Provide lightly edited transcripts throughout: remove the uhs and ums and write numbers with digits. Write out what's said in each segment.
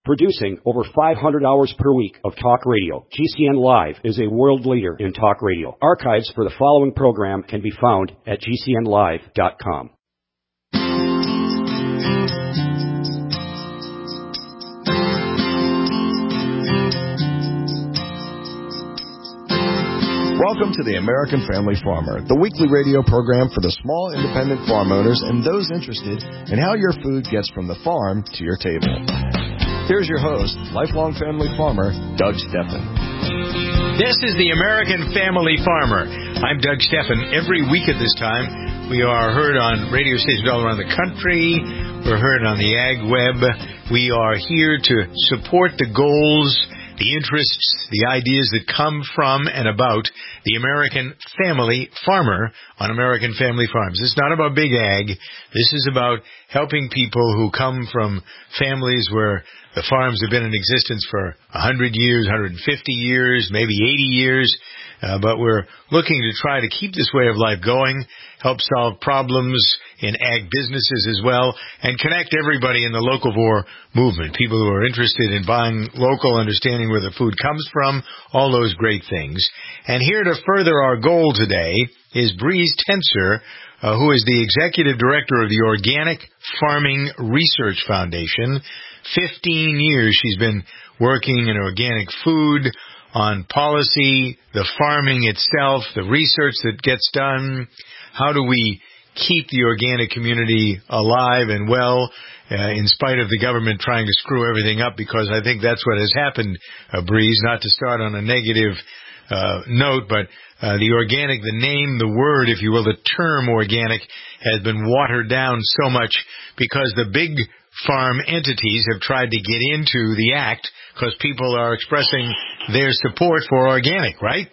Producing over 500 hours per week of talk radio, GCN Live is a world leader in talk radio. Archives for the following program can be found at gcnlive.com. Welcome to the American Family Farmer, the weekly radio program for the small independent farm owners and those interested in how your food gets from the farm to your table. Here's your host, lifelong family farmer, Doug Steffen. This is the American Family Farmer. I'm Doug Steffen. Every week at this time, we are heard on radio stations all around the country. We're heard on the Ag Web. We are here to support the goals, the interests, the ideas that come from and about the American Family Farmer on American Family Farms. It's not about big ag. This is about helping people who come from families where the farms have been in existence for 100 years, 150 years, maybe 80 years. But we're looking to try to keep this way of life going, help solve problems in ag businesses as well, and connect everybody in the locavore movement, people who are interested in buying local, understanding where the food comes from, all those great things. And here to further our goal today is Breeze Tenser, who is the Executive Director of the Organic Farming Research Foundation. 15 years she's been working in organic food, on policy, the farming itself, the research that gets done. How do we keep the organic community alive and well in spite of the government trying to screw everything up? Because I think that's what has happened, Breeze, not to start on a negative note, but the organic, the name, the word, if you will, the term organic has been watered down so much because the big farm entities have tried to get into the act because people are expressing their support for organic, right?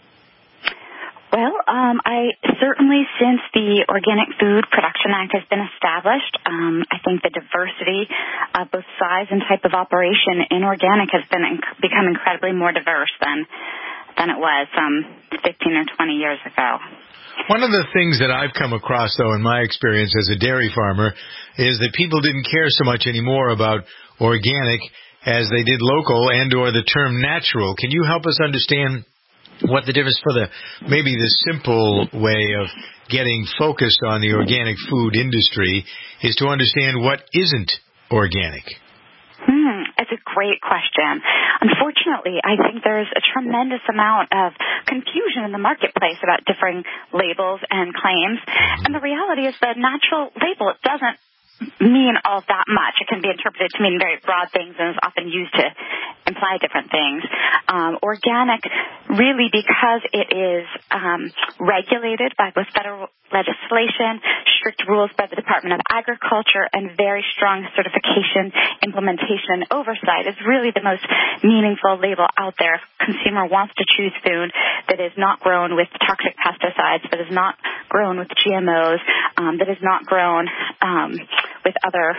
Well, I certainly, since the Organic Food Production Act has been established, I think the diversity of both size and type of operation in organic has become incredibly more diverse than it was 15 or 20 years ago. One of the things that I've come across, though, in my experience as a dairy farmer, is that people didn't care so much anymore about organic as they did local and or the term natural. Can you help us understand what the difference for maybe the simple way of getting focused on the organic food industry is to understand what isn't organic? It's a great question. Unfortunately, I think there's a tremendous amount of confusion in the marketplace about differing labels and claims. And the reality is the natural label, it doesn't mean all that much. It can be interpreted to mean very broad things and is often used to imply different things. Organic, really, because it is regulated by both federal legislation, strict rules by the Department of Agriculture, and very strong certification, implementation, and oversight, is really the most meaningful label out there. If a consumer wants to choose food that is not grown with toxic pesticides, that is not grown with GMOs, that is not grown with other,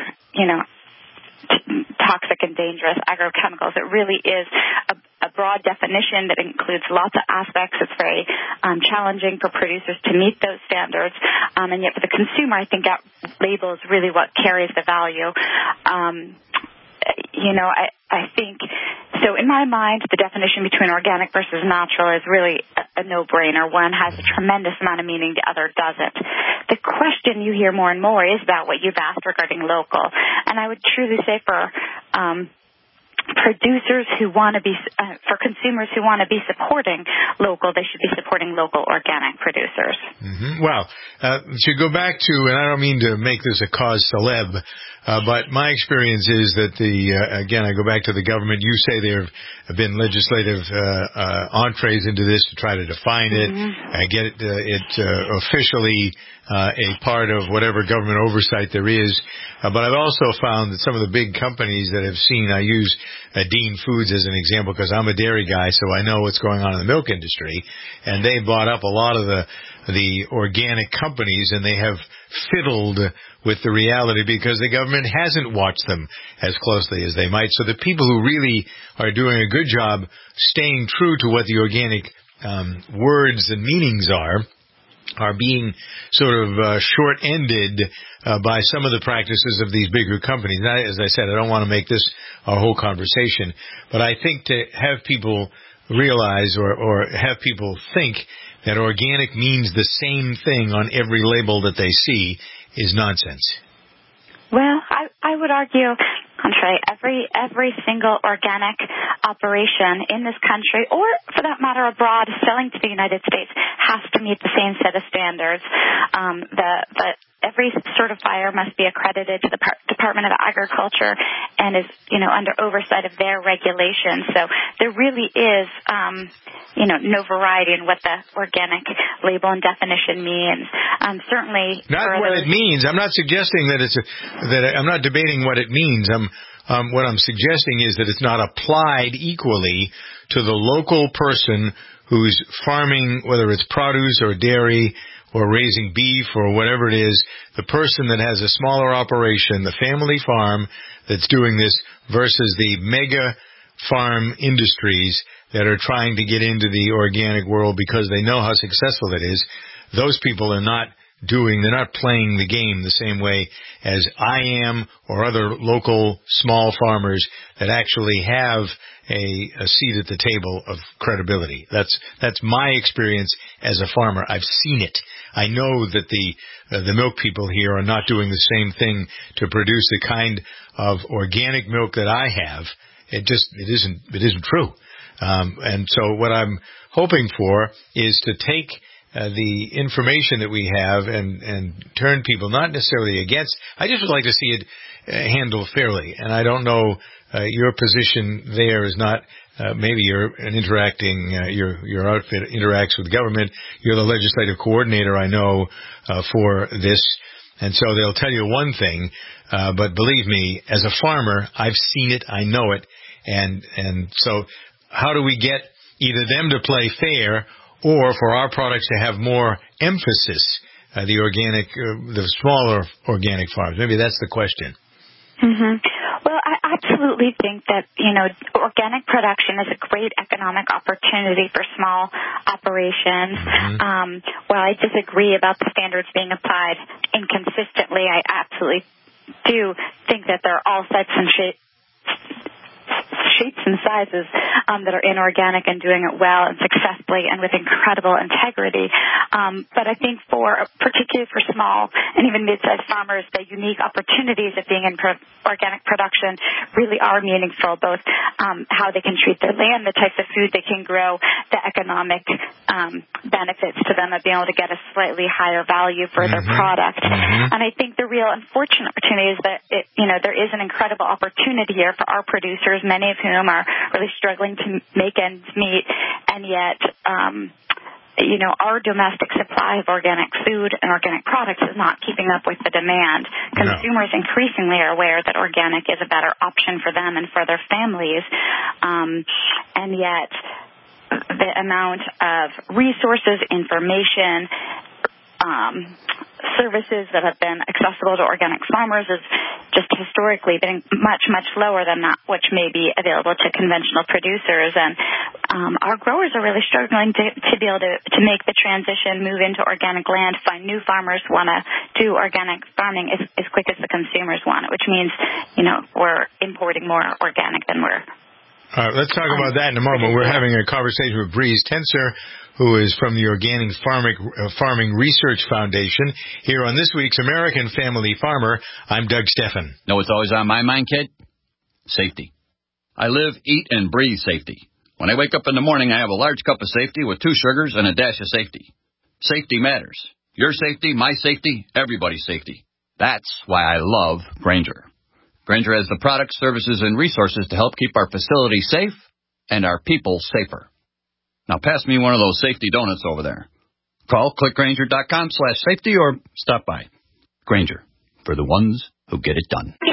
toxic and dangerous agrochemicals. It really is a broad definition that includes lots of aspects. It's very challenging for producers to meet those standards. And yet for the consumer, I think that label is really what carries the value. I think, so in my mind, the definition between organic versus natural is really a no-brainer. One has a tremendous amount of meaning, the other doesn't. The question you hear more and more is about what you've asked regarding local. And I would truly say for producers who want to be, for consumers who want to be supporting local, they should be supporting local organic producers. Mm-hmm. Well, to go back to, and I don't mean to make this a cause celeb, but my experience is that again, I go back to the government. You say there have been legislative entrees into this to try to define it, get it officially a part of whatever government oversight there is. But I've also found that some of the big companies that have seen, I use Dean Foods as an example because I'm a dairy guy, so I know what's going on in the milk industry, and they bought up a lot of the organic companies, and they have fiddled with the reality because the government hasn't watched them as closely as they might. So the people who really are doing a good job staying true to what the organic words and meanings are are being sort of short-ended by some of the practices of these bigger companies. Now, as I said, I don't want to make this our whole conversation, but I think to have people realize or have people think that organic means the same thing on every label that they see is nonsense. Well, I would argue contrary. Every single organic operation in this country, or for that matter abroad, selling to the United States, has to meet the same set of standards. Every certifier must be accredited to the Department of Agriculture and is, under oversight of their regulations. So there really is, no variety in what the organic label and definition means. Certainly, not what it means. I'm not suggesting that I'm not debating what it means. What I'm suggesting is that it's not applied equally to the local person who's farming, whether it's produce or dairy or raising beef or whatever it is, the person that has a smaller operation, the family farm that's doing this versus the mega farm industries that are trying to get into the organic world because they know how successful it is. Those people are they're not playing the game the same way as I am or other local small farmers that actually have a seat at the table of credibility. That's my experience as a farmer. I've seen it. I know that the milk people here are not doing the same thing to produce the kind of organic milk that I have. It isn't true. And so what I'm hoping for is to take the information that we have and turn people not necessarily against. I just would like to see it handled fairly. And I don't know, your position there is not, maybe you're your outfit interacts with government. You're the legislative coordinator, I know, for this. And so they'll tell you one thing, but believe me, as a farmer, I've seen it, I know it. And so how do we get either them to play fair or for our products to have more emphasis, the smaller organic farms? Maybe that's the question. Mm-hmm. Well, I absolutely think that, organic production is a great economic opportunity for small operations. Mm-hmm. While I disagree about the standards being applied inconsistently, I absolutely do think that there are all types and shapes and sizes that are inorganic and doing it well and successfully and with incredible integrity. But I think particularly for small and even mid-sized farmers, the unique opportunities of being in organic production really are meaningful, both how they can treat their land, the types of food they can grow, the economic benefits to them of being able to get a slightly higher value for their product. Mm-hmm. And I think the real unfortunate opportunity is that there is an incredible opportunity here for our producers, many of whom are really struggling to make ends meet, and yet our domestic supply of organic food and organic products is not keeping up with the demand. Consumers increasingly are aware that organic is a better option for them and for their families, and yet the amount of resources, information, services that have been accessible to organic farmers is just historically been much, much lower than that which may be available to conventional producers. And our growers are really struggling to be able to make the transition, move into organic land, find new farmers want to do organic farming as quick as the consumers want it, which means, we're importing more organic than we're. All right, let's talk about that in a moment. We're having a conversation with Breeze Tenser, who is from the Organic Farming Research Foundation, here on this week's American Family Farmer. I'm Doug Steffen. Know what's always on my mind, kid? Safety. I live, eat, and breathe safety. When I wake up in the morning, I have a large cup of safety with 2 sugars and a dash of safety. Safety matters. Your safety, my safety, everybody's safety. That's why I love Grainger. Grainger has the products, services, and resources to help keep our facilities safe and our people safer. Now pass me one of those safety donuts over there. Call clickgrainger.com/safety or stop by. Grainger, for the ones who get it done. Give you plenty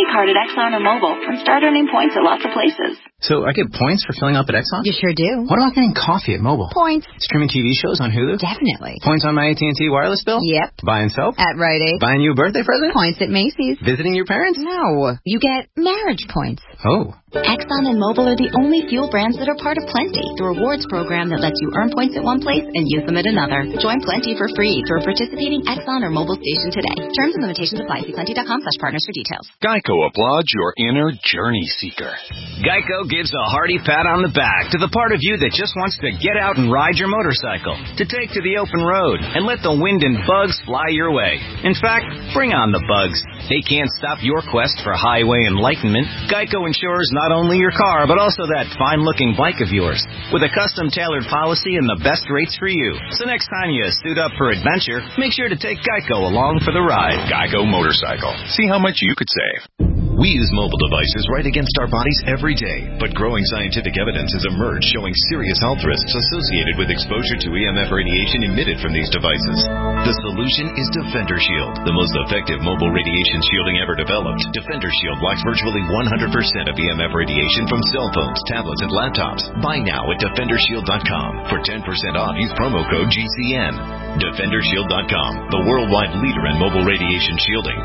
card at Exxon or Mobil and start earning points at lots of places. So I get points for filling up at Exxon? You sure do. What about getting coffee at Mobil? Points. Streaming TV shows on Hulu? Definitely. Points on my AT&T wireless bill? Yep. Buying soap? At Rite Aid. Buying you a birthday present? Points at Macy's. Visiting your parents? No. You get marriage points. Oh. Exxon and Mobil are the only fuel brands that are part of Plenty, the rewards program that lets you earn points at one place and use them at another. Join Plenty for free through a participating Exxon or Mobil station today. Terms and limitations apply. See plenty.com/partners for details. Geico applauds your inner journey seeker. Geico gives a hearty pat on the back to the part of you that just wants to get out and ride your motorcycle, to take to the open road, and let the wind and bugs fly your way. In fact, bring on the bugs. They can't stop your quest for highway enlightenment. Geico insures not only your car, but also that fine-looking bike of yours, with a custom-tailored policy and the best rates for you. So next time you suit up for adventure, make sure to take Geico along for the ride. Geico Motorcycle. See how much you could save. We use mobile devices right against our bodies every day, but growing scientific evidence has emerged showing serious health risks associated with exposure to EMF radiation emitted from these devices. The solution is Defender Shield, the most effective mobile radiation shielding ever developed. Defender Shield blocks virtually 100% of EMF radiation from cell phones, tablets, and laptops. Buy now at DefenderShield.com. For 10% off, use promo code GCN. DefenderShield.com, the worldwide leader in mobile radiation shielding.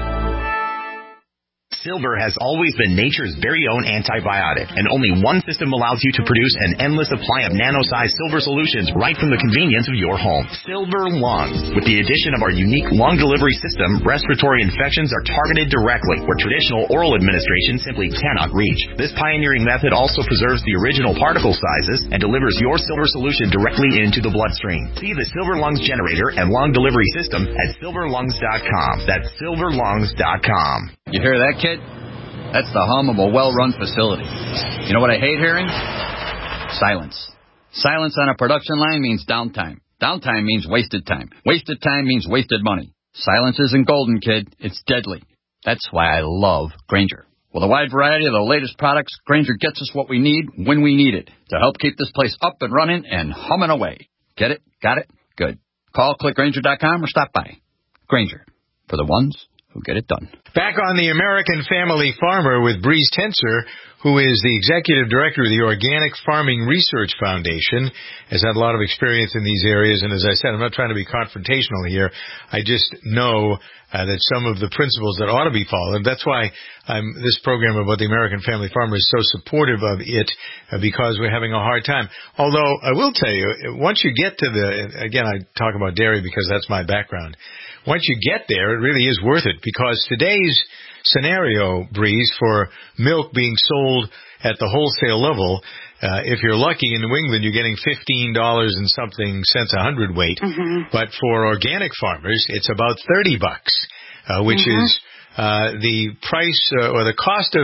Silver has always been nature's very own antibiotic, and only one system allows you to produce an endless supply of nano-sized silver solutions right from the convenience of your home. Silver Lungs. With the addition of our unique lung delivery system, respiratory infections are targeted directly, where traditional oral administration simply cannot reach. This pioneering method also preserves the original particle sizes and delivers your silver solution directly into the bloodstream. See the Silver Lungs generator and lung delivery system at silverlungs.com. That's silverlungs.com. You hear that, kid? That's the hum of a well-run facility. You know what I hate hearing? Silence. Silence on a production line means downtime. Downtime means wasted time. Wasted time means wasted money. Silence isn't golden, kid. It's deadly. That's why I love Grainger. With a wide variety of the latest products, Grainger gets us what we need when we need it to help keep this place up and running and humming away. Get it? Got it? Good. Call, click Grainger.com or stop by. Grainger. For the ones who get it done. Back on the American Family Farmer with Breeze Tenser, who is the executive director of the Organic Farming Research Foundation, has had a lot of experience in these areas. And as I said, I'm not trying to be confrontational here. I just know that some of the principles that ought to be followed. That's why this program about the American Family Farmer is so supportive of it, because we're having a hard time. Although I will tell you, once you get to again, I talk about dairy because that's my background. Once you get there, it really is worth it, because today's scenario, Breeze, for milk being sold at the wholesale level, if you're lucky in New England, you're getting $15 and something cents a hundredweight. Mm-hmm. But for organic farmers, it's about $30, which is the price or the cost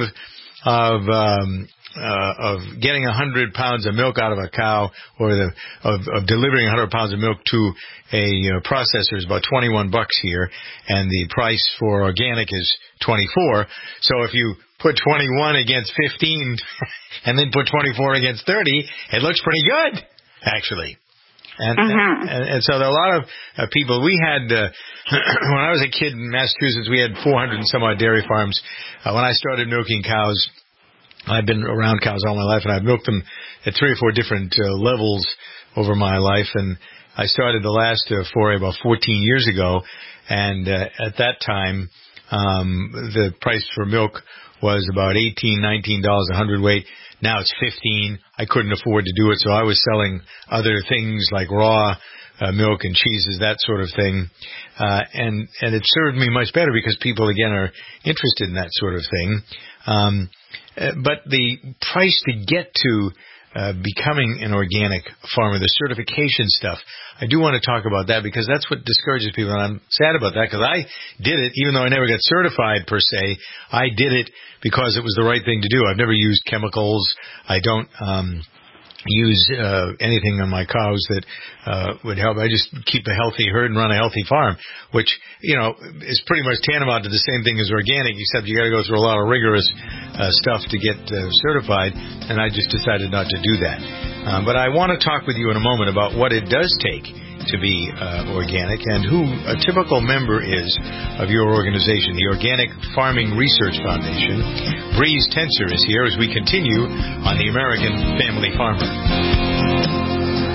of getting 100 pounds of milk out of a cow, or of delivering 100 pounds of milk to a processor is about $21 here, and the price for organic is $24. So if you put 21 against 15 and then put 24 against 30, it looks pretty good, actually. And so there are a lot of people. We had, when I was a kid in Massachusetts, we had 400 and some odd dairy farms. When I started milking cows, I've been around cows all my life, and I've milked them at 3 or 4 different levels over my life. And I started the last foray about 14 years ago, and at that time, the price for milk was about $18, $19 a hundredweight. Now it's $15. I couldn't afford to do it, so I was selling other things like raw milk and cheeses, that sort of thing. And it served me much better because people, again, are interested in that sort of thing. But the price to get to becoming an organic farmer, the certification stuff, I do want to talk about that, because that's what discourages people, and I'm sad about that, because I did it, even though I never got certified per se. I did it because it was the right thing to do. I've never used chemicals. I don't use anything on my cows that would help. I just keep a healthy herd and run a healthy farm, which, you know, is pretty much tantamount to the same thing as organic, except you got to go through a lot of rigorous stuff to get certified, and I just decided not to do that. But I want to talk with you in a moment about what it does take to be organic, and who a typical member is of your organization, the Organic Farming Research Foundation. Breeze Tenser is here as we continue on the American Family Farmer.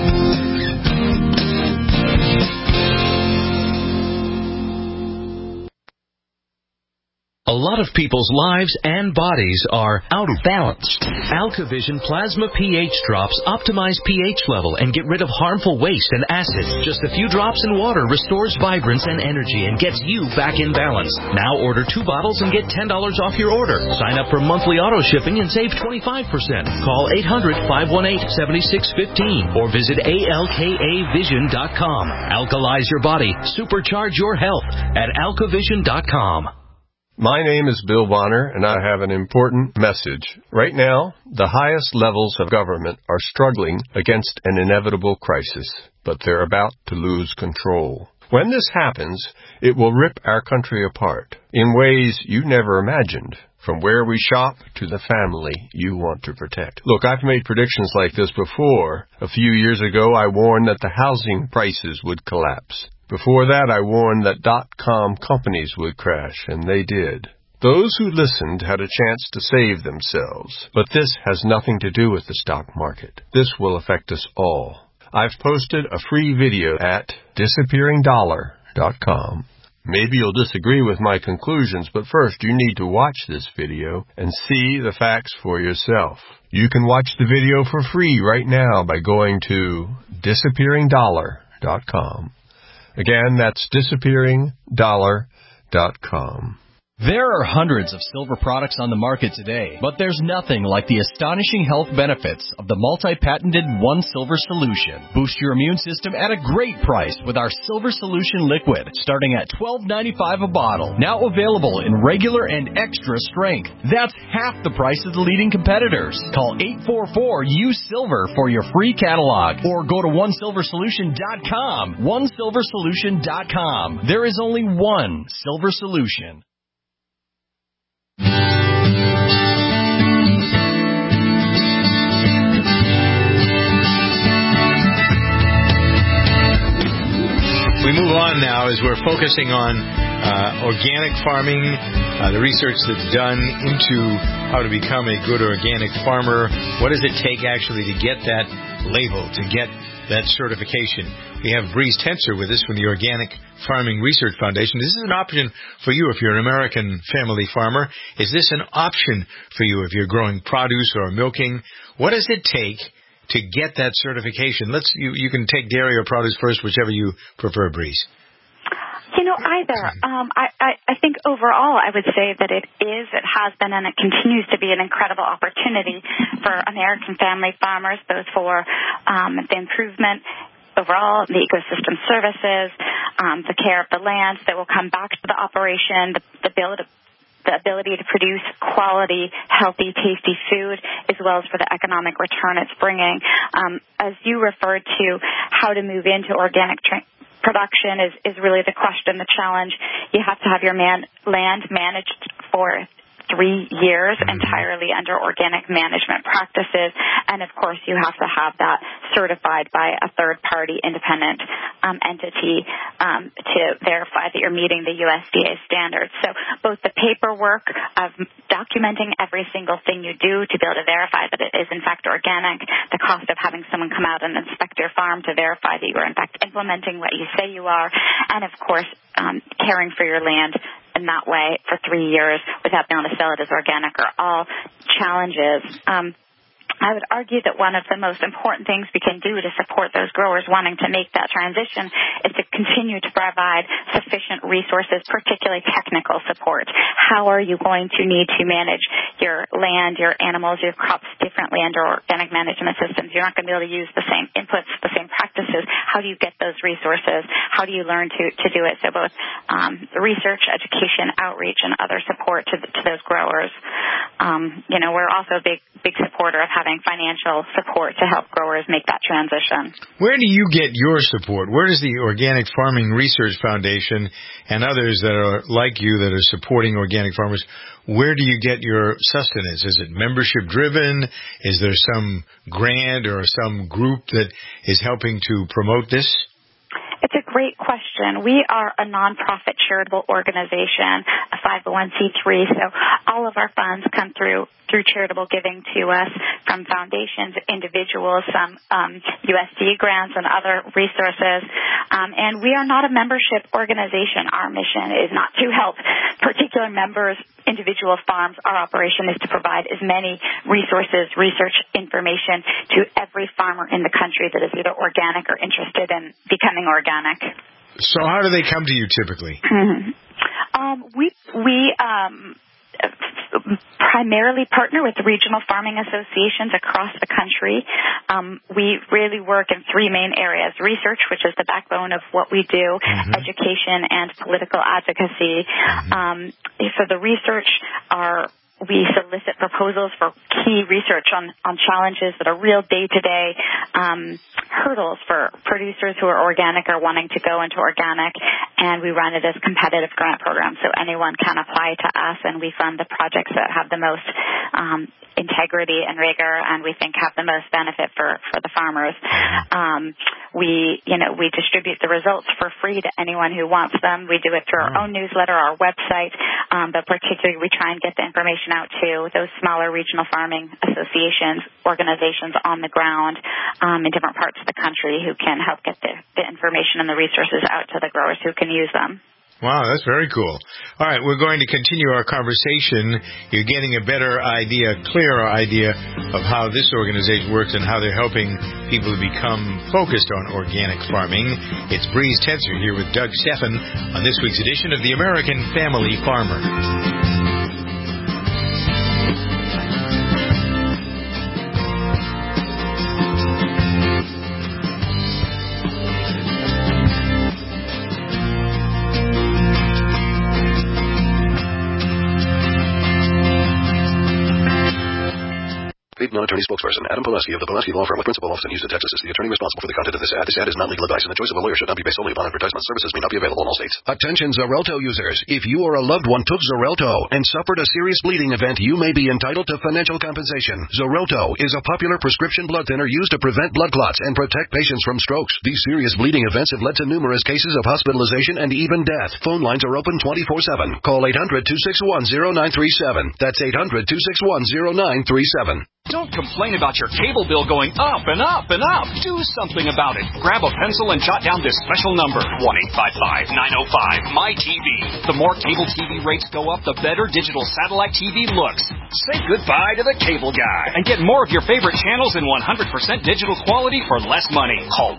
A lot of people's lives and bodies are out of balance. AlkaVision Plasma pH drops optimize pH level and get rid of harmful waste and acids. Just a few drops in water restores vibrance and energy and gets you back in balance. Now order 2 bottles and get $10 off your order. Sign up for monthly auto shipping and save 25%. Call 800-518-7615 or visit alkavision.com. Alkalize your body. Supercharge your health at alkavision.com. My name is Bill Bonner, and I have an important message. Right now, the highest levels of government are struggling against an inevitable crisis, but they're about to lose control. When this happens, it will rip our country apart in ways you never imagined, from where we shop to the family you want to protect. Look, I've made predictions like this before. A few years ago, I warned that the housing prices would collapse. Before that, I warned that .com companies would crash, and they did. Those who listened had a chance to save themselves, but this has nothing to do with the stock market. This will affect us all. I've posted a free video at disappearingdollar.com. Maybe you'll disagree with my conclusions, but first you need to watch this video and see the facts for yourself. You can watch the video for free right now by going to disappearingdollar.com. Again, that's disappearingdollar.com. There are hundreds of silver products on the market today, but there's nothing like the astonishing health benefits of the multi-patented One Silver Solution. Boost your immune system at a great price with our Silver Solution Liquid, starting at $12.95 a bottle. Now available in regular and extra strength. That's half the price of the leading competitors. Call 844-U-SILVER for your free catalog, or go to OneSilverSolution.com. OneSilverSolution.com. There is only one Silver Solution. We move on now as we're focusing on organic farming, the research that's done into how to become a good organic farmer. What does it take actually to get that label, to get that certification? We have Breeze Tenser with us from the Organic Farming Research Foundation. This is an option for you if you're an American family farmer. Is this an option for you if you're growing produce or milking? What does it take to get that certification? You can take dairy or produce first, whichever you prefer, Breeze. Either. I think overall I would say that it has been, and it continues to be an incredible opportunity for American family farmers, both for the improvement overall, the ecosystem services, the care of the lands that will come back to the operation, the ability to produce quality, healthy, tasty food, as well as for the economic return it's bringing. As you referred to, how to move into organic production is really the question, the challenge. You have to have your land managed for 3 years entirely under organic management practices, and of course you have to have that certified by a third-party independent entity to verify that you're meeting the USDA standards. So both the paperwork of documenting every single thing you do to be able to verify that it is in fact organic, the cost of having someone come out and inspect your farm to verify that you are in fact implementing what you say you are, and of course caring for your land in that way for 3 years without being able to sell it as organic are all challenges. I would argue that one of the most important things we can do to support those growers wanting to make that transition is to continue to provide sufficient resources, particularly technical support. How are you going to need to manage your land, your animals, your crops differently under organic management systems? You're not going to be able to use the same inputs, the same practices. How do you get those resources? How do you learn to do it? So both research, education, outreach, and other support to those growers. We're also a big supporter of having financial support to help growers make that transition. Where do you get your support? Where does the Organic Farming Research Foundation and others that are like you that are supporting organic farmers, where do you get your sustenance? Is it membership driven? Is there some grant or some group that is helping to promote this? great question. We are a nonprofit charitable organization, a 501c3, so all of our funds come through charitable giving to us from foundations, individuals, some USD grants and other resources. And we are not a membership organization. Our mission is not to help particular members, individual farms. Our operation is to provide as many resources, research information to every farmer in the country that is either organic or interested in becoming organic. So how do they come to you typically? We primarily partner with regional farming associations across the country. We really work in three main areas: research, which is the backbone of what we do, education, and political advocacy. For the research, we solicit proposals for key research on challenges that are real day-to-day hurdles for producers who are organic or wanting to go into organic, and we run it as competitive grant programs, so anyone can apply to us, and we fund the projects that have the most integrity and rigor, and we think have the most benefit for the farmers. We distribute the results for free to anyone who wants them. We do it through our own newsletter, our website, but particularly we try and get the information out to those smaller regional farming associations, organizations on the ground in different parts of the country who can help get the information and the resources out to the growers who can use them. Wow, that's very cool. All right, we're going to continue our conversation. You're getting a better idea, clearer idea of how this organization works and how they're helping people to become focused on organic farming. It's Breeze Tenser here with Doug Stephan on this week's edition of The American Family Farmer. Non-attorney spokesperson Adam Pulaski of the Pulaski Law Firm with principal office in Houston, Texas is the attorney responsible for the content of this ad. This ad is not legal advice, and the choice of a lawyer should not be based solely upon advertisement. Services may not be available in all states. Attention Xarelto users. If you or a loved one took Xarelto and suffered a serious bleeding event, you may be entitled to financial compensation. Xarelto is a popular prescription blood thinner used to prevent blood clots and protect patients from strokes. These serious bleeding events have led to numerous cases of hospitalization and even death. Phone lines are open 24/7. Call 800-261-0937. That's 800-261-0937. Don't complain about your cable bill going up and up and up. Do something about it. Grab a pencil and jot down this special number, 1-855-905-MY-TV. The more cable TV rates go up, the better digital satellite TV looks. Say goodbye to the cable guy and get more of your favorite channels in 100% digital quality for less money. Call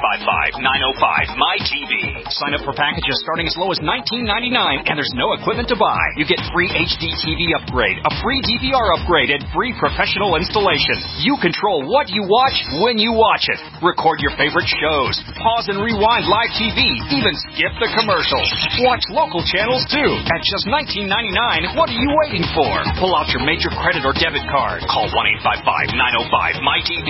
1-855-905-MY-TV. Sign up for packages starting as low as $19.99, and there's no equipment to buy. You get free HD TV upgrade, a free DVR upgrade, and free professional installation. You control what you watch when you watch it. Record your favorite shows. Pause and rewind live TV. Even skip the commercials. Watch local channels too. At just $19.99, what are you waiting for? Pull out your major credit or debit card. Call 1-855-905-MY-TV.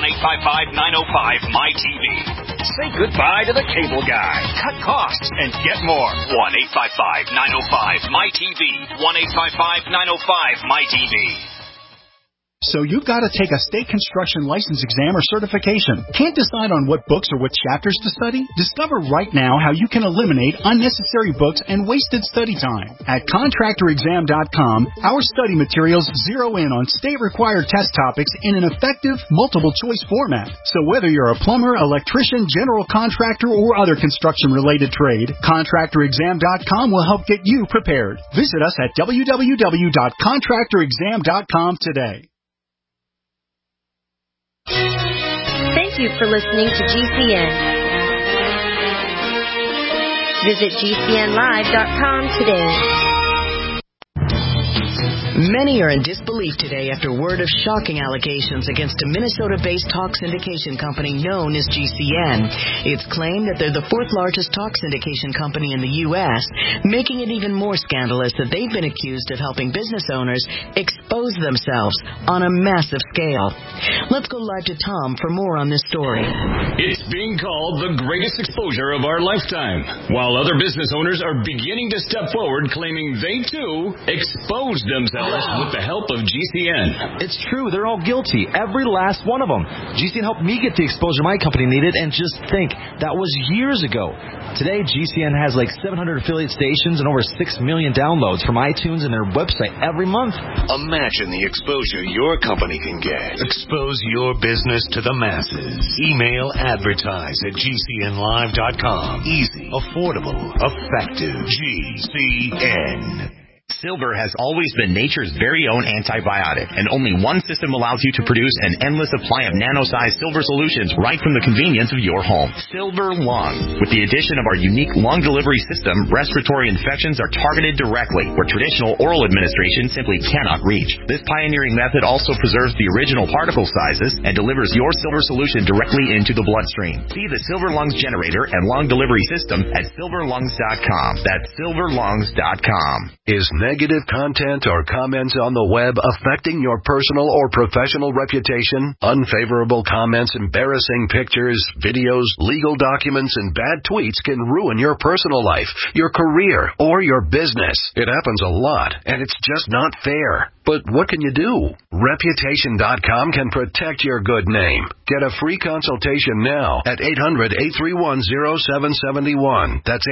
1-855-905-MY-TV. Say goodbye to the cable guy. Cut costs and get more. 1-855-905-MY-TV. 1-855-905-MY-TV. So you've got to take a state construction license exam or certification. Can't decide on what books or what chapters to study? Discover right now how you can eliminate unnecessary books and wasted study time. At contractorexam.com, our study materials zero in on state-required test topics in an effective, multiple-choice format. So whether you're a plumber, electrician, general contractor, or other construction-related trade, contractorexam.com will help get you prepared. Visit us at www.contractorexam.com today. Thank you for listening to GCN. Visit GCNlive.com today. Many are in disbelief today after word of shocking allegations against a Minnesota-based talk syndication company known as GCN. It's claimed that they're the fourth largest talk syndication company in the U.S., making it even more scandalous that they've been accused of helping business owners expose themselves on a massive scale. Let's go live to Tom for more on this story. It's being called the greatest exposure of our lifetime, while other business owners are beginning to step forward claiming they, too, exposed themselves with the help of GCN. It's true. They're all guilty. Every last one of them. GCN helped me get the exposure my company needed, and just think, that was years ago. Today, GCN has like 700 affiliate stations and over 6 million downloads from iTunes and their website every month. Imagine the exposure your company can get. Expose your business to the masses. Email advertise at GCNlive.com. Easy, affordable, effective. GCN. Silver has always been nature's very own antibiotic, and only one system allows you to produce an endless supply of nano-sized silver solutions right from the convenience of your home. Silver Lungs. With the addition of our unique lung delivery system, respiratory infections are targeted directly, where traditional oral administration simply cannot reach. This pioneering method also preserves the original particle sizes and delivers your silver solution directly into the bloodstream. See the Silver Lungs generator and lung delivery system at silverlungs.com. That's silverlungs.com. Is negative content or comments on the web affecting your personal or professional reputation? Unfavorable comments, embarrassing pictures, videos, legal documents, and bad tweets can ruin your personal life, your career, or your business. It happens a lot, and it's just not fair. But what can you do? Reputation.com can protect your good name. Get a free consultation now at 800-831-0771. That's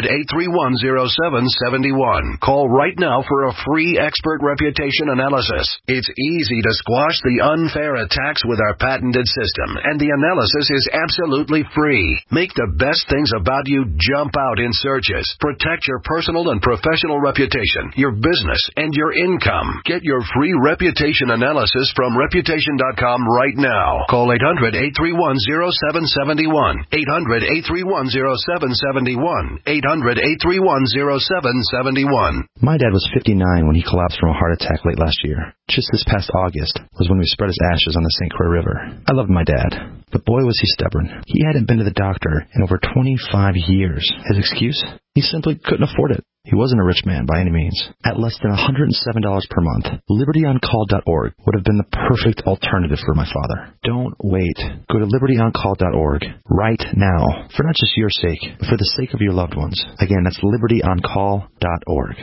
800-831-0771. Call right now for a free expert reputation analysis. It's easy to squash the unfair attacks with our patented system, and the analysis is absolutely free. Make the best things about you jump out in searches. Protect your personal and professional reputation, your business, and your income. Get your free reputation analysis from Reputation.com right now. Call 800-831-0771. 800-831-0771. 800-831-0771. My dad was 59 when he collapsed from a heart attack late last year. Just this past August was when we spread his ashes on the St. Croix River. I loved my dad, but boy was he stubborn. He hadn't been to the doctor in over 25 years. His excuse? He simply couldn't afford it. He wasn't a rich man by any means. At less than $107 per month, LibertyOnCall.org would have been the perfect alternative for my father. Don't wait. Go to LibertyOnCall.org right now, for not just your sake, but for the sake of your loved ones. Again, that's LibertyOnCall.org.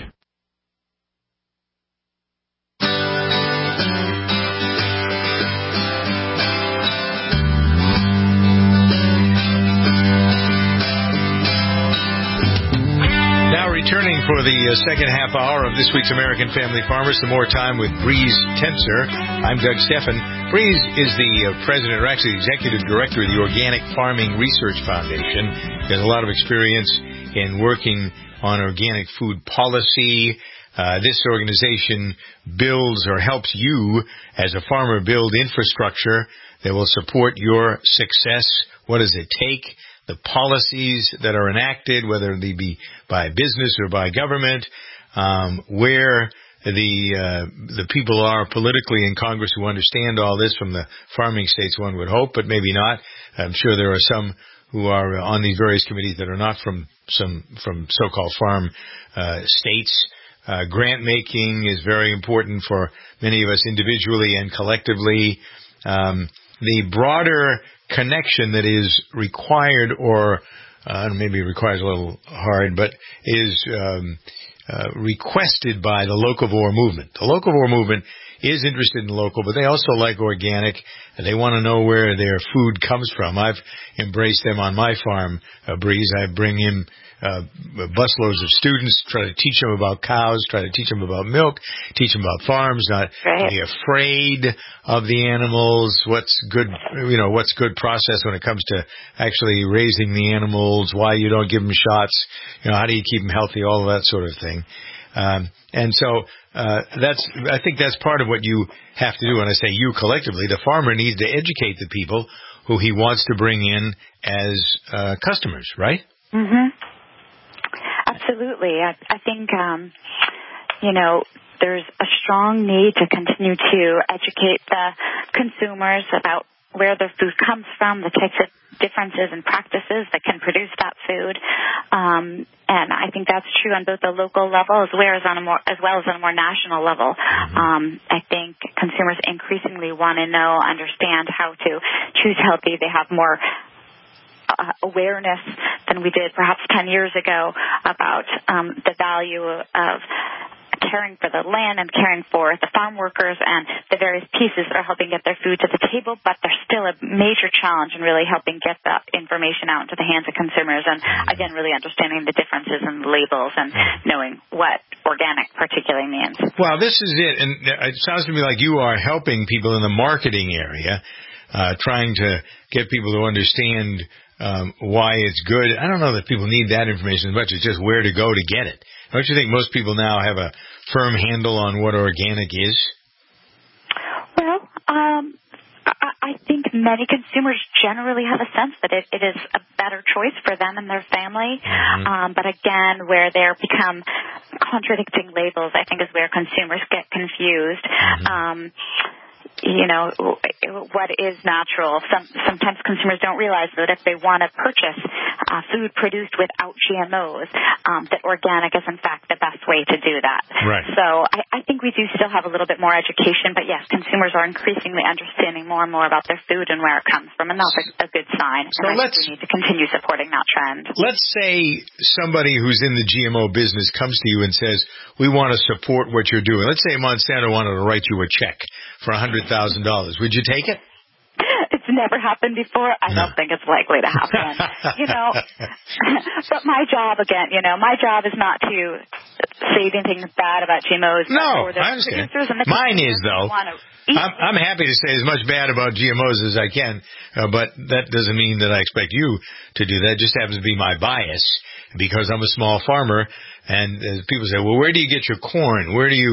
Returning for the second half hour of this week's American Family Farmers, some more time with Breeze Tenser. I'm Doug Steffen. Breeze is the president, or actually the executive director of the Organic Farming Research Foundation. He has a lot of experience in working on organic food policy. This organization builds or helps you as a farmer build infrastructure that will support your success. What does it take? The policies that are enacted, whether they be by business or by government, where the people are politically in Congress who understand all this from the farming states, one would hope, but maybe not. I'm sure there are some who are on these various committees that are not from so-called farm states. Grant making is very important for many of us individually and collectively. The broader connection that is required, or maybe requires a little hard, but is requested by the Locavore movement. The Locavore movement is interested in local, but they also like organic, and they want to know where their food comes from. I've embraced them on my farm, Breeze. I bring in busloads of students, try to teach them about cows, try to teach them about milk, teach them about farms, not be afraid of the animals, what's good process when it comes to actually raising the animals, why you don't give them shots, how do you keep them healthy, all of that sort of thing. And so I think that's part of what you have to do. When I say you collectively, the farmer needs to educate the people who he wants to bring in as customers, right? Mm-hmm. Absolutely. I think, there's a strong need to continue to educate the consumers about where their food comes from, the types of differences and practices that can produce that food. And I think that's true on both the local level as well as on a more national level. I think consumers increasingly want to know, understand how to choose healthy. They have more awareness than we did perhaps 10 years ago about the value of caring for the land and caring for the farm workers and the various pieces that are helping get their food to the table, but there's still a major challenge in really helping get that information out into the hands of consumers and, again, really understanding the differences in the labels and knowing what organic particularly means. Well, this is it, and it sounds to me like you are helping people in the marketing area, trying to get people to understand why it's good. I don't know that people need that information as much as just where to go to get it. Don't you think most people now have a firm handle on what organic is? Well, I think many consumers generally have a sense that it is a better choice for them and their family. But again, where there become contradicting labels, I think is where consumers get confused. What is natural. Sometimes consumers don't realize that if they want to purchase food produced without GMOs, that organic is in fact the best way to do that. Right. So I think we do still have a little bit more education, but yes, consumers are increasingly understanding more and more about their food and where it comes from, and that's a good sign. So and I think we need to continue supporting that trend. Let's say somebody who's in the GMO business comes to you and says, we want to support what you're doing. Let's say Monsanto wanted to write you a check for $100,000. Would you take it? It's never happened before. I don't think it's likely to happen. But my job is not to say anything bad about GMOs. No, I understand. Mine is, though. I'm happy to say as much bad about GMOs as I can, but that doesn't mean that I expect you to do that. It just happens to be my bias because I'm a small farmer. And people say, well, where do you get your corn?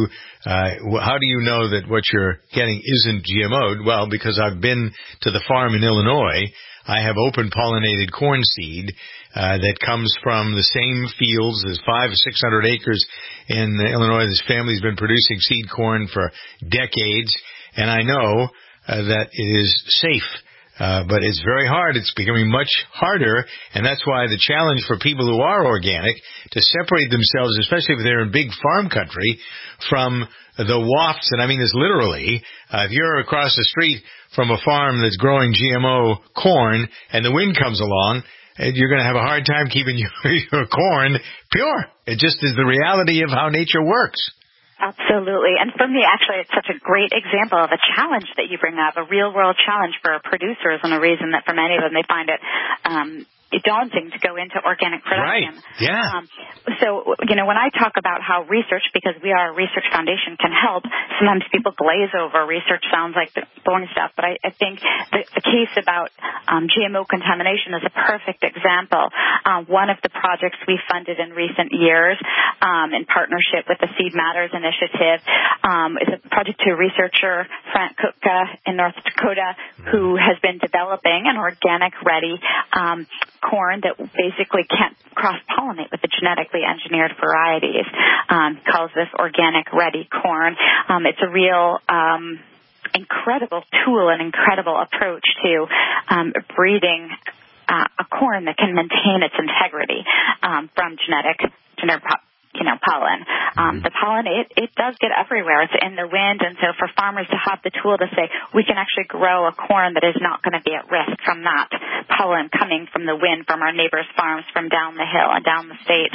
How do you know that what you're getting isn't GMO'd? Well, because I've been to the farm in Illinois. I have open pollinated corn seed that comes from the same fields. There's 500 or 600 acres in Illinois. This family's been producing seed corn for decades, and I know that it is safe. But it's very hard. It's becoming much harder, and that's why the challenge for people who are organic to separate themselves, especially if they're in big farm country, from the wafts, and I mean this literally. If you're across the street from a farm that's growing GMO corn and the wind comes along, you're going to have a hard time keeping your corn pure. It just is the reality of how nature works. Absolutely. And for me, actually, it's such a great example of a challenge that you bring up, a real-world challenge for producers, and a reason that for many of them they find it daunting to go into organic production. Right. Yeah. So, when I talk about how research, because we are a research foundation, can help, sometimes people glaze over research sounds like the boring stuff, but I think the case about GMO contamination is a perfect example. One of the projects we funded in recent years in partnership with the Seed Matters Initiative is a project to researcher Frank Kutka in North Dakota, who has been developing an organic-ready corn that basically can't cross-pollinate with the genetically engineered varieties. Calls this organic-ready corn. It's a real incredible tool and incredible approach to breeding a corn that can maintain its integrity from genetic pollen. The pollen, it does get everywhere. It's in the wind, and so for farmers to have the tool to say, we can actually grow a corn that is not going to be at risk from that pollen coming from the wind from our neighbors' farms from down the hill and down the state.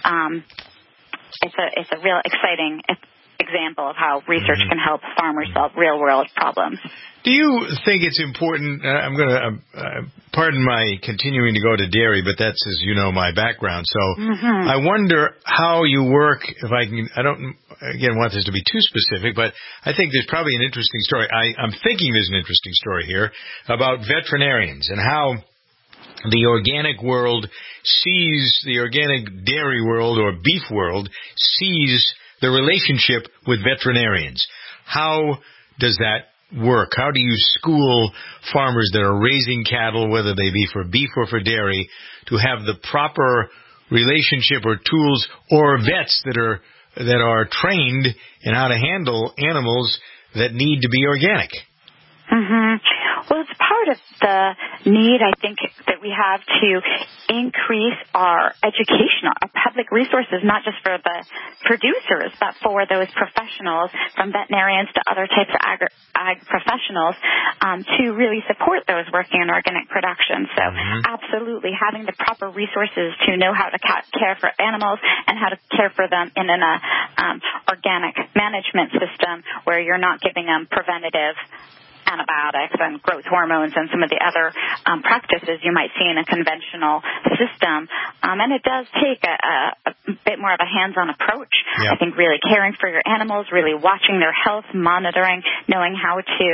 It's a real exciting example of how research can help farmers solve real-world problems. Do you think it's important, I'm going to, pardon my continuing to go to dairy, but that's, as you know, my background. So I wonder how you work, I don't, again, want this to be too specific, but I think there's probably an interesting story. I'm thinking there's an interesting story here about veterinarians and how the organic world sees, the organic dairy world or beef world sees the relationship with veterinarians. How does that work? How do you school farmers that are raising cattle, whether they be for beef or for dairy, to have the proper relationship or tools, or vets that are trained in how to handle animals that need to be organic? Well, it's part of the need, I think, that we have to increase our educational, our public resources, not just for the producers, but for those professionals, from veterinarians to other types of ag professionals, to really support those working in organic production. So absolutely having the proper resources to know how to care for animals and how to care for them in an organic management system where you're not giving them preventative antibiotics and growth hormones and some of the other practices you might see in a conventional system. And it does take a bit more of a hands-on approach. I think really caring for your animals, really watching their health, monitoring, knowing how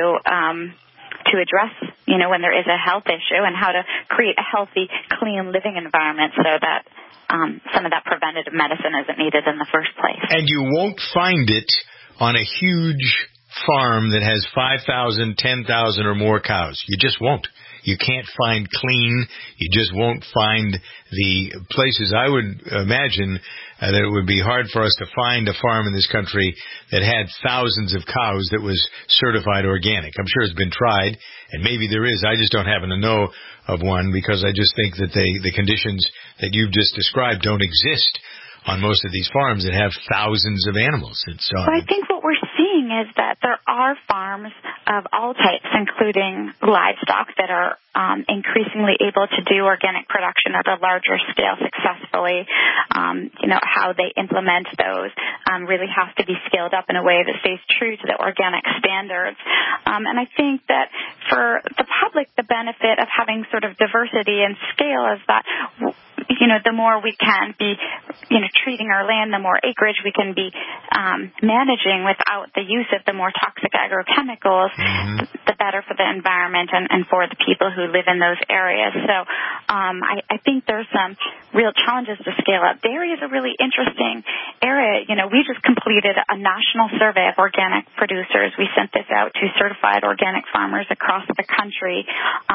to address, when there is a health issue, and how to create a healthy, clean living environment so that some of that preventative medicine isn't needed in the first place. And you won't find it on a huge farm that has 5,000, 10,000 or more cows. You just won't. You can't find clean. You just won't find the places. I would imagine that it would be hard for us to find a farm in this country that had thousands of cows that was certified organic. I'm sure it's been tried, and maybe there is. I just don't happen to know of one, because I just think that the conditions that you've just described don't exist on most of these farms that have thousands of animals. Well, I think what we're seeing is that there are farms of all types, including livestock, that are increasingly able to do organic production at a larger scale successfully. How they implement those really has to be scaled up in a way that stays true to the organic standards. And I think that for the public, the benefit of having sort of diversity and scale is that the more we can be, treating our land, the more acreage we can be managing without the use of the more toxic agrochemicals, the better for the environment and for the people who live in those areas. So I think there's some real challenges to scale up. Dairy is a really interesting area. We just completed a national survey of organic producers. We sent this out to certified organic farmers across the country.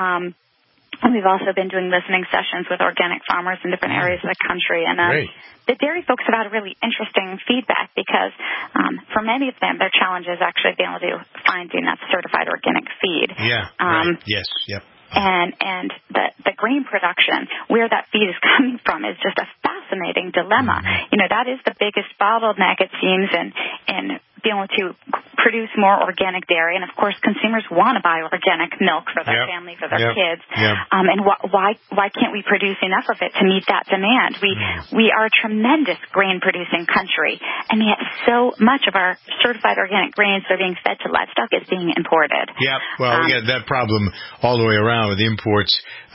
And we've also been doing listening sessions with organic farmers in different areas of the country. And the dairy folks have had a really interesting feedback, because for many of them, their challenge is actually being able to finding that certified organic feed. Yes. Yep. And the grain production, where that feed is coming from, is just a fascinating dilemma. That is the biggest bottleneck, it seems, in being able to produce more organic dairy. And, of course, consumers want to buy organic milk for their family, for their kids. And why can't we produce enough of it to meet that demand? We are a tremendous grain-producing country, and yet so much of our certified organic grains that are being fed to livestock is being imported. Well, we got that problem all the way around with imports.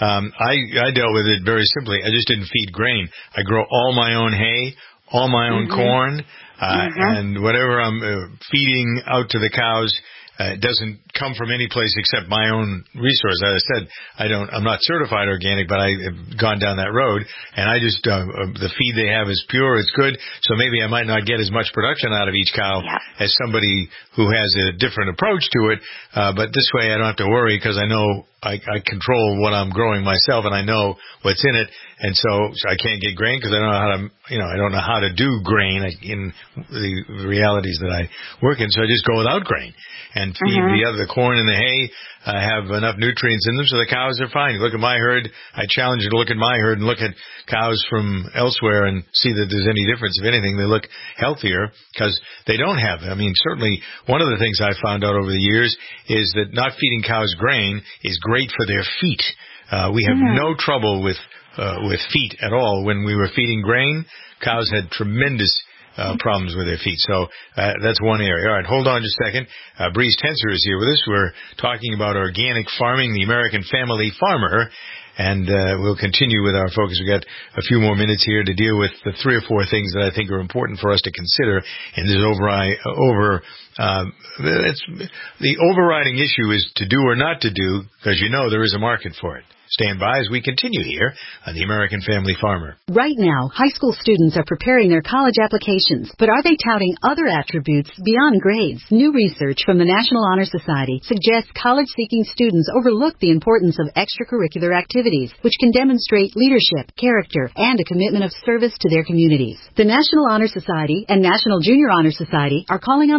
I dealt with it very simply. I just didn't feed grain. I grow all my own hay, all my own corn, and whatever I'm feeding out to the cows doesn't come from any place except my own resource. As I said, I'm not certified organic, but I have gone down that road, and I just the feed they have is pure, it's good. So maybe I might not get as much production out of each cow as somebody who has a different approach to it. But this way, I don't have to worry, because I know I control what I'm growing myself, and I know what's in it. And so I can't get grain because I don't know how to, I don't know how to do grain in the realities that I work in. So I just go without grain and feed the corn and the hay. Have enough nutrients in them, so the cows are fine. You look at my herd. I challenge you to look at my herd and look at cows from elsewhere and see that there's any difference. If anything, they look healthier because they don't have. Certainly one of the things I've found out over the years is that not feeding cows grain is great for their feet. We have no trouble with feet at all. When we were feeding grain, cows had tremendous problems with their feet. So that's one area. All right, hold on just a second. Breeze Tenser is here with us. We're talking about organic farming, the American family farmer, and we'll continue with our focus. We've got a few more minutes here to deal with the 3 or 4 things that I think are important for us to consider in this the overriding issue is to do or not to do, because there is a market for it. Stand by as we continue here on the American Family Farmer. Right now, high school students are preparing their college applications, but are they touting other attributes beyond grades? New research from the National Honor Society suggests college-seeking students overlook the importance of extracurricular activities, which can demonstrate leadership, character, and a commitment of service to their communities. The National Honor Society and National Junior Honor Society are calling on students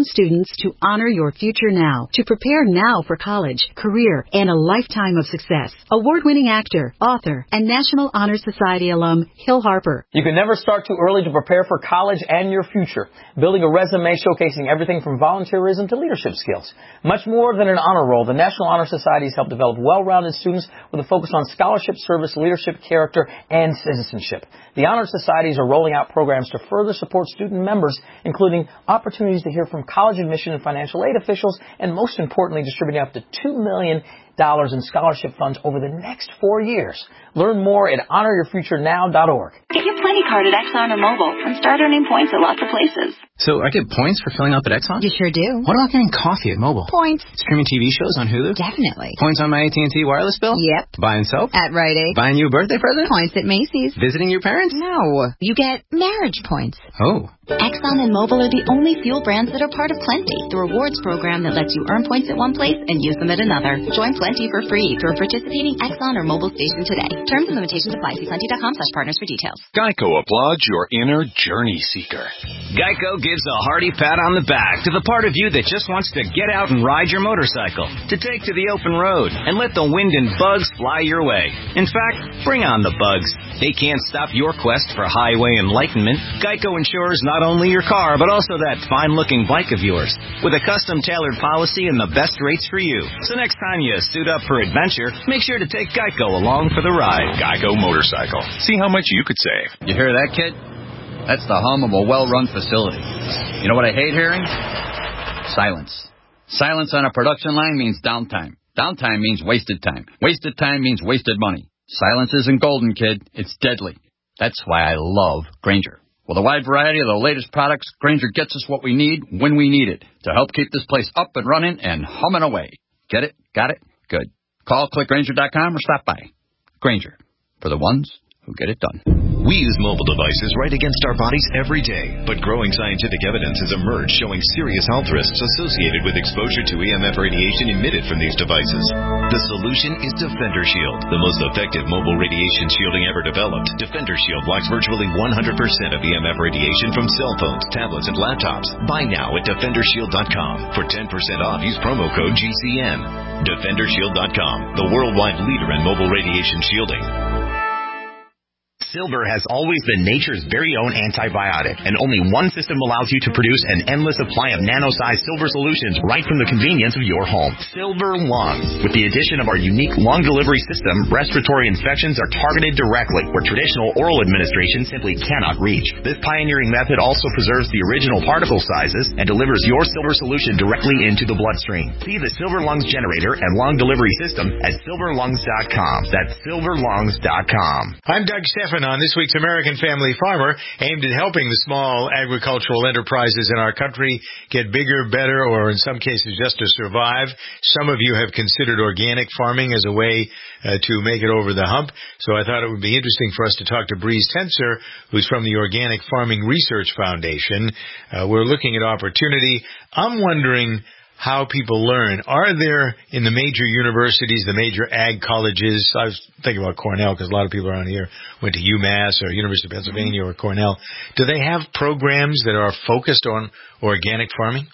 students to honor your future now, to prepare now for college, career, and a lifetime of success. Award-winning actor, author, and National Honor Society alum Hill Harper. You can never start too early to prepare for college and your future. Building a resume showcasing everything from volunteerism to leadership skills. Much more than an honor roll, the National Honor Societies help develop well-rounded students with a focus on scholarship, service, leadership, character, and citizenship. The Honor Societies are rolling out programs to further support student members, including opportunities to hear from college admission and financial aid officials, and most importantly, distributing up to $2 million in scholarship funds over the next 4 years. Learn more at honoryourfuturenow.org. Get your Plenty card at Exxon or Mobil and start earning points at lots of places. So I get points for filling up at Exxon? You sure do. What about getting coffee at Mobil? Points. Streaming TV shows on Hulu? Definitely. Points on my AT&T wireless bill? Yep. Buying soap? At Rite Aid. Buying you a birthday present? Points at Macy's. Visiting your parents? No. You get marriage points. Oh. Exxon and Mobil are the only fuel brands that are part of Plenty, the rewards program that lets you earn points at one place and use them at another. Join Plenty for free through a participating Exxon or Mobil station today. Terms and limitations apply. See plenty.com/partners for details. Geico applauds your inner journey seeker. Geico gives a hearty pat on the back to the part of you that just wants to get out and ride your motorcycle, to take to the open road, and let the wind and bugs fly your way. In fact, bring on the bugs. They can't stop your quest for highway enlightenment. Geico insures not only your car, but also that fine-looking bike of yours, with a custom-tailored policy and the best rates for you. So next time you suit up for adventure, make sure to take Geico along for the ride. Geico Motorcycle. See how much you could save. You hear that, kid? That's the hum of a well-run facility. You know what I hate hearing? Silence. Silence on a production line means downtime. Downtime means wasted time. Wasted time means wasted money. Silence isn't golden, kid. It's deadly. That's why I love Grainger. With a wide variety of the latest products, Grainger gets us what we need when we need it to help keep this place up and running and humming away. Get it? Got it? Good. Call clickgrainger.com or stop by. Grainger, for the ones who get it done. We use mobile devices right against our bodies every day, but growing scientific evidence has emerged showing serious health risks associated with exposure to EMF radiation emitted from these devices. The solution is Defender Shield, the most effective mobile radiation shielding ever developed. Defender Shield blocks virtually 100% of EMF radiation from cell phones, tablets, and laptops. Buy now at DefenderShield.com. For 10% off, use promo code GCN. DefenderShield.com, the worldwide leader in mobile radiation shielding. Silver has always been nature's very own antibiotic, and only one system allows you to produce an endless supply of nano-sized silver solutions right from the convenience of your home. Silver Lungs. With the addition of our unique lung delivery system, respiratory infections are targeted directly where traditional oral administration simply cannot reach. This pioneering method also preserves the original particle sizes and delivers your silver solution directly into the bloodstream. See the Silver Lungs generator and lung delivery system at silverlungs.com. That's silverlungs.com. I'm Doug Stephan on this week's American Family Farmer, aimed at helping the small agricultural enterprises in our country get bigger, better, or in some cases just to survive. Some of you have considered organic farming as a way to make it over the hump, so I thought it would be interesting for us to talk to Breeze Tenser, who's from the Organic Farming Research Foundation. We're looking at opportunity. I'm wondering how people learn. Are there, in the major universities, the major ag colleges, I was thinking about Cornell because a lot of people around here went to UMass or University of Pennsylvania or Cornell. Do they have programs that are focused on organic farming?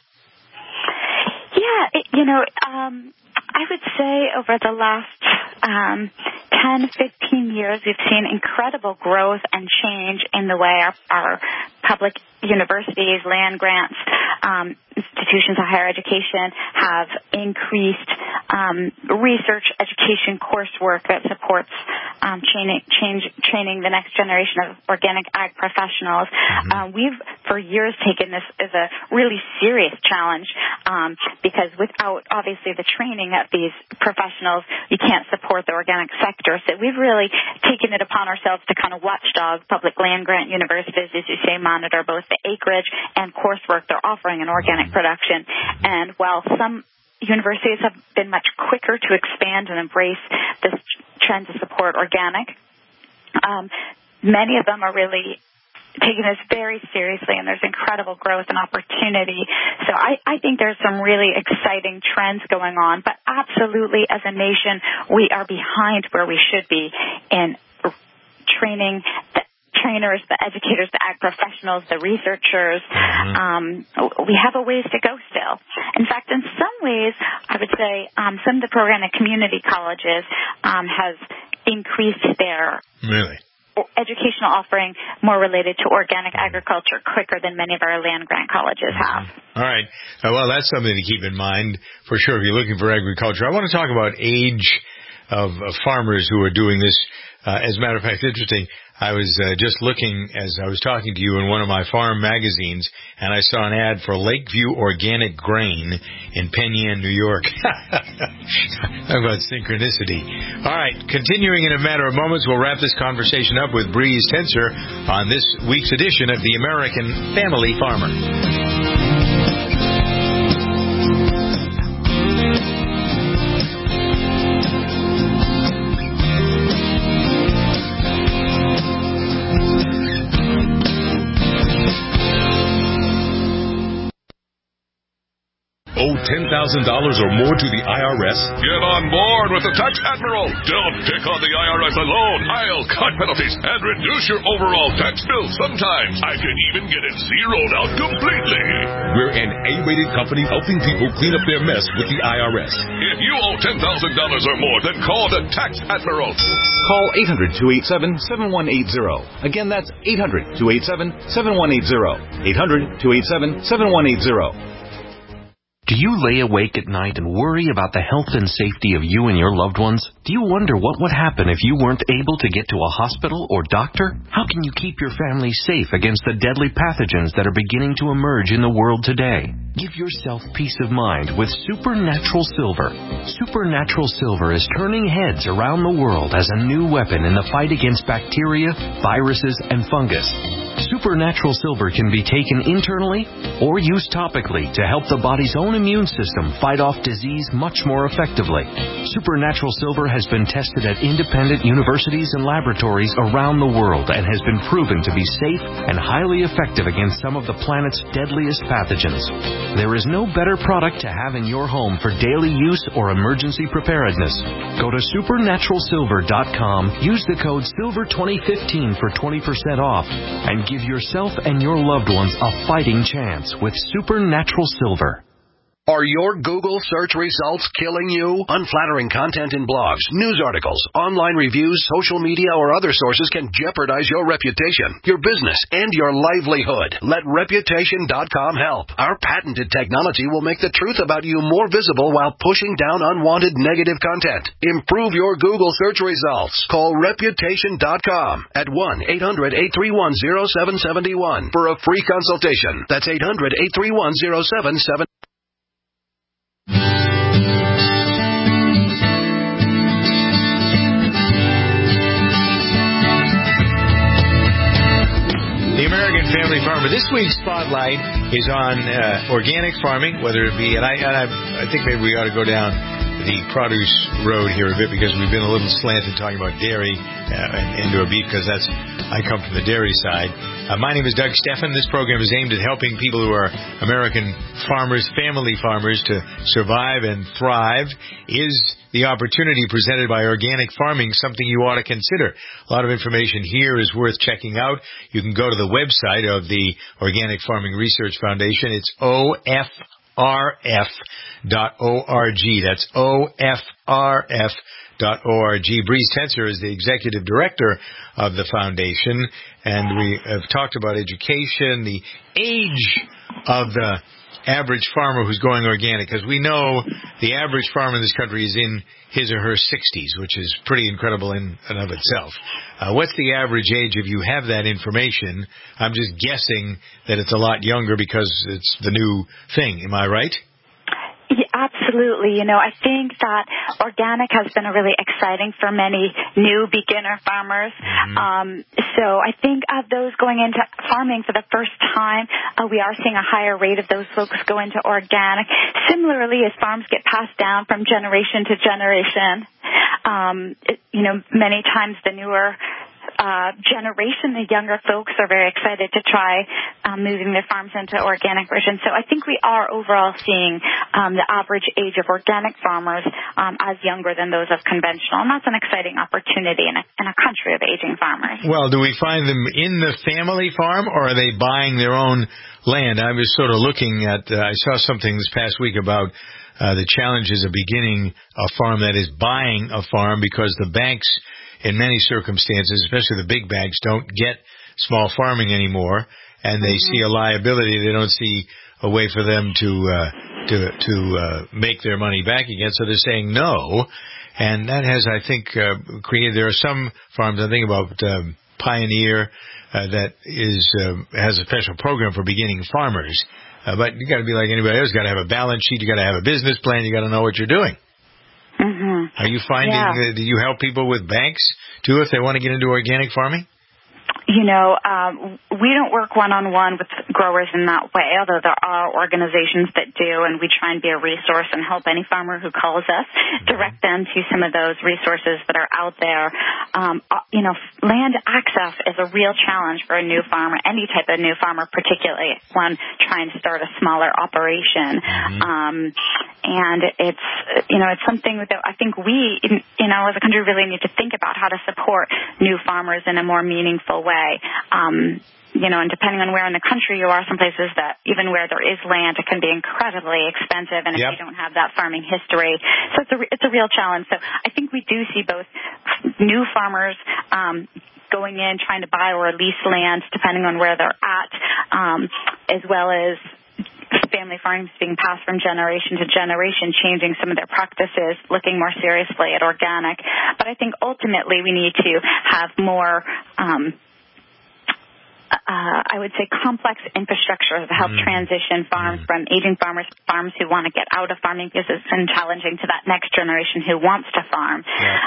Yeah, I would say over the last 10, 15 years, we've seen incredible growth and change in the way our public universities, land grants, institutions of higher education have increased research, education, coursework that supports training the next generation of organic ag professionals. We've, for years, taken this as a really serious challenge because without, obviously, the training of these professionals, you can't support the organic sector. So we've really taken it upon ourselves to kind of watchdog public land grant universities, as you say, monitor both the acreage and coursework they're offering in organic production. And while some universities have been much quicker to expand and embrace this trend to support organic, many of them are really taking this very seriously, and there's incredible growth and opportunity. So I think there's some really exciting trends going on, but absolutely as a nation, we are behind where we should be in training trainers, the educators, the ag professionals, the researchers. We have a ways to go still. In fact, in some ways, I would say some of the program at community colleges has increased their educational offering more related to organic agriculture quicker than many of our land-grant colleges have. All right. Well, that's something to keep in mind for sure if you're looking for agriculture. I want to talk about age of farmers who are doing this. As a matter of fact, interesting, I was just looking as I was talking to you in one of my farm magazines, and I saw an ad for Lakeview Organic Grain in Penn Yan, New York. How about synchronicity? All right, continuing in a matter of moments, we'll wrap this conversation up with Breeze Tenser on this week's edition of The American Family Farmer. Owe $10,000 or more to the IRS? Get on board with the Tax Admiral. Don't pick on the IRS alone. I'll cut penalties and reduce your overall tax bill. Sometimes I can even get it zeroed out completely. We're an A-rated company helping people clean up their mess with the IRS. If you owe $10,000 or more, then call the Tax Admiral. Call 800-287-7180. Again, that's 800-287-7180. 800-287-7180. Do you lay awake at night and worry about the health and safety of you and your loved ones? Do you wonder what would happen if you weren't able to get to a hospital or doctor? How can you keep your family safe against the deadly pathogens that are beginning to emerge in the world today? Give yourself peace of mind with Supernatural Silver. Supernatural Silver is turning heads around the world as a new weapon in the fight against bacteria, viruses, and fungus. Supernatural Silver can be taken internally or used topically to help the body's own immune system fight off disease much more effectively. Supernatural Silver has been tested at independent universities and laboratories around the world and has been proven to be safe and highly effective against some of the planet's deadliest pathogens. There is no better product to have in your home for daily use or emergency preparedness. Go to supernaturalsilver.com, use the code SILVER2015 for 20% off, and give yourself and your loved ones a fighting chance with Supernatural Silver. Are your Google search results killing you? Unflattering content in blogs, news articles, online reviews, social media, or other sources can jeopardize your reputation, your business, and your livelihood. Let Reputation.com help. Our patented technology will make the truth about you more visible while pushing down unwanted negative content. Improve your Google search results. Call Reputation.com at 1-800-831-0771 for a free consultation. That's 800-831-0771. The American Family Farmer. This week's spotlight is on organic farming, whether it be, and I think maybe we ought to go down the produce road here a bit because we've been a little slanted talking about dairy and into a beef because I come from the dairy side. My name is Doug Steffen. This program is aimed at helping people who are American farmers, family farmers, to survive and thrive. Is the opportunity presented by organic farming something you ought to consider? A lot of information here is worth checking out. You can go to the website of the Organic Farming Research Foundation. It's OFRF.org. That's OFRF.org. Breeze Tenser is the executive director of the foundation, and we have talked about education, the age of the average farmer who's going organic, because we know the average farmer in this country is in his or her 60s, which is pretty incredible in and of itself. What's the average age if you have that information? I'm just guessing that it's a lot younger because it's the new thing. Am I right? Yeah, absolutely. I think that organic has been really exciting for many new beginner farmers. So I think of those going into farming for the first time, we are seeing a higher rate of those folks go into organic. Similarly, as farms get passed down from generation to generation, many times the newer generation, the younger folks are very excited to try moving their farms into organic versions. So I think we are overall seeing the average age of organic farmers as younger than those of conventional, and that's an exciting opportunity in a country of aging farmers. Well, do we find them in the family farm, or are they buying their own land? I was sort of looking at, I saw something this past week about the challenges of beginning a farm, that is buying a farm, because the banks, in many circumstances, especially the big banks, don't get small farming anymore, and they see a liability. They don't see a way for them to make their money back again, so they're saying no. And that has, I think, created, there are some farms, I think about Pioneer, that has a special program for beginning farmers. But you got to be like anybody else. You got to have a balance sheet. You got to have a business plan. You got to know what you're doing. Mm-hmm. Are you finding that you help people with banks too if they want to get into organic farming? You know, we don't work one-on-one with growers in that way, although there are organizations that do, and we try and be a resource and help any farmer who calls us, direct them to some of those resources that are out there. You know, land access is a real challenge for a new farmer, any type of new farmer, particularly one trying to start a smaller operation. And it's, you know, it's something that I think we, you know, as a country really need to think about how to support new farmers in a more meaningful way. You know, and depending on where in the country you are, some places that even where there is land, it can be incredibly expensive, and if you don't have that farming history, so it's a real challenge. So I think we do see both new farmers going in, trying to buy or lease land, depending on where they're at, as well as family farms being passed from generation to generation, changing some of their practices, looking more seriously at organic. But I think ultimately we need to have more I would say complex infrastructure to help transition farms from aging farmers who want to get out of farming because it's been challenging to that next generation who wants to farm,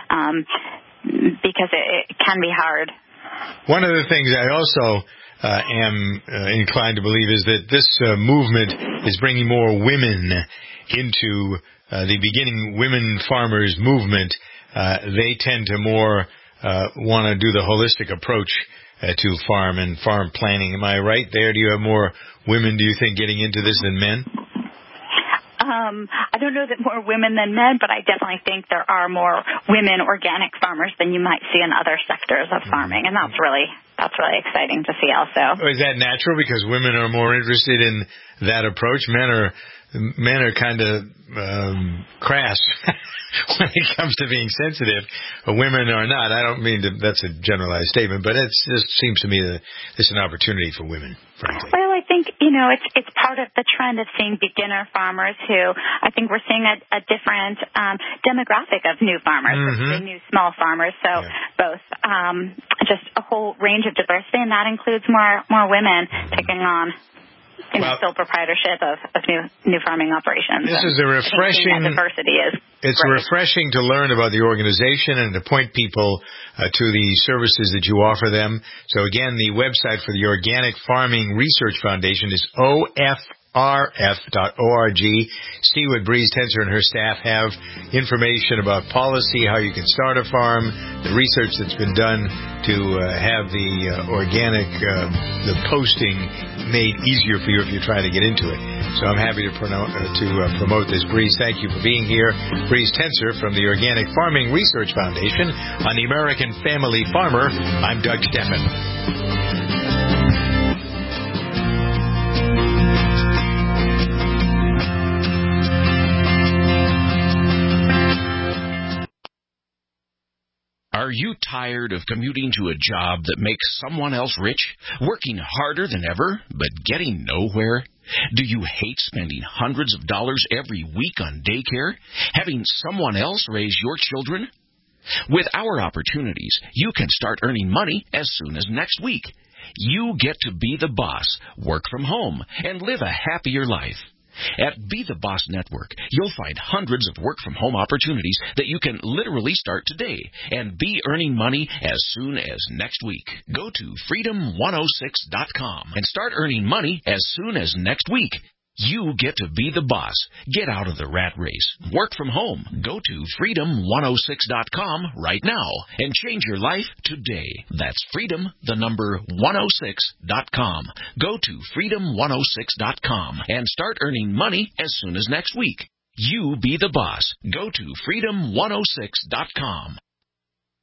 because it can be hard. One of the things I also am inclined to believe is that this movement is bringing more women into the beginning women farmers movement. They tend to more want to do the holistic approach to farm and farm planning. Am I right there? Do you have more women, do you think, getting into this than men? I don't know that more women than men, but I definitely think there are more women organic farmers than you might see in other sectors of farming, and that's really exciting to see also. Is that natural because women are more interested in that approach? Men are kind of crass when it comes to being sensitive. Women are not. I don't mean that's a generalized statement, but it just seems to me that it's an opportunity for women, frankly. Well, I think, you know, it's part of the trend of seeing beginner farmers who I think we're seeing a different demographic of new farmers, new small farmers. So both just a whole range of diversity, and that includes more women taking on sole proprietorship of new farming operations. This is a refreshing diversity is. It's refreshing to learn about the organization and to point people to the services that you offer them. So again, the website for the Organic Farming Research Foundation is OFRF.org. See what Breeze Tenser and her staff have information about policy, how you can start a farm, the research that's been done to have the organic, the posting made easier for you if you're trying to get into it. So I'm happy to promote this. Breeze, thank you for being here. Breeze Tenser from the Organic Farming Research Foundation on the American Family Farmer. I'm Doug Steffen. Are you tired of commuting to a job that makes someone else rich, working harder than ever, but getting nowhere? Do you hate spending hundreds of dollars every week on daycare, having someone else raise your children? With our opportunities, you can start earning money as soon as next week. You get to be the boss, work from home, and live a happier life. At Be the Boss Network, you'll find hundreds of work-from-home opportunities that you can literally start today and be earning money as soon as next week. Go to freedom106.com and start earning money as soon as next week. You get to be the boss. Get out of the rat race. Work from home. Go to freedom106.com right now and change your life today. That's freedom106.com. Go to freedom106.com and start earning money as soon as next week. You be the boss. Go to freedom106.com.